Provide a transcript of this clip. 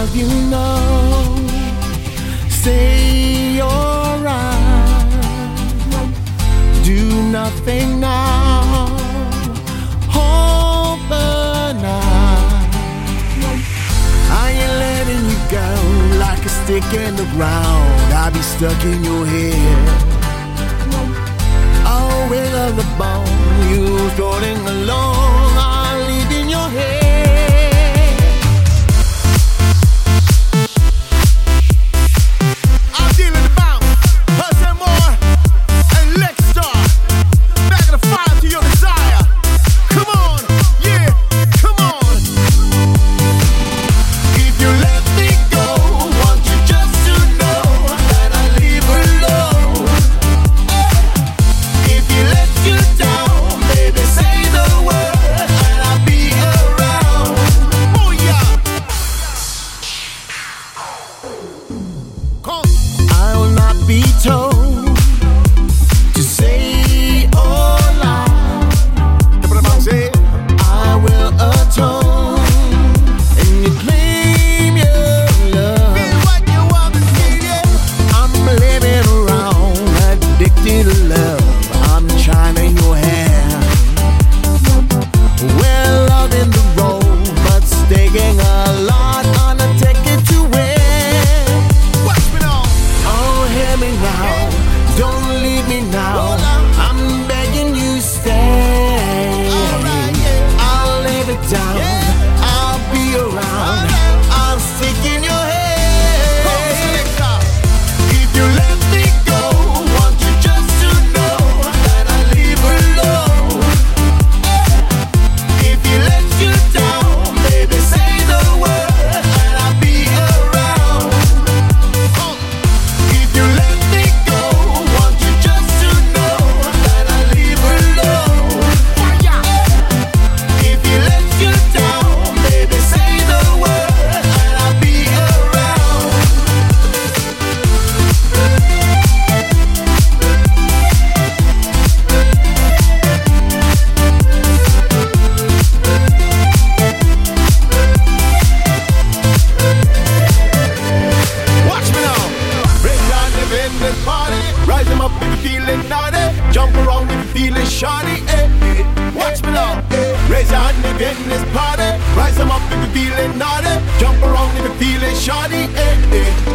love you know. Say you're right. Do nothing now. Hold the night. I ain't letting you go like a stick in the ground. I'll be stuck in your head. Oh, wiggle the bone, you strolling along, I'll leave in your head. I'm dealing the bounce, Hudson Moore and Lexstar. Back of the fire to your desire. Come on, yeah, come on. If you let me go, want you just to know that I leave alone. If you let you down, baby, say the word and I'll be around. Oh yeah. Come. I will not be told to say or lie. I will atone and you claim your love. I'm living around, addicted to love. I'm shining your hand. We're loving the road, but staking a lot on a ticket to win. Watch me now. Oh, hear me now. Don't leave me now. I'm begging you, stay. I'll lay it down. I'll be around. I'll stick in your head. If you let me go, want you just to know that I leave alone. If you let you down, baby, say the word and I'll be around. If you let me go, want you just to know that I leave alone. If you let you down, baby, say the word and I'll be around. Watch me now. Break down the business party. Rise them up if you feeling naughty. Jump around if you feeling shoddy. Watch me now. Raise your hand if you're in this party. Rise them up if you feeling naughty. Jump around if you feeling shoddy.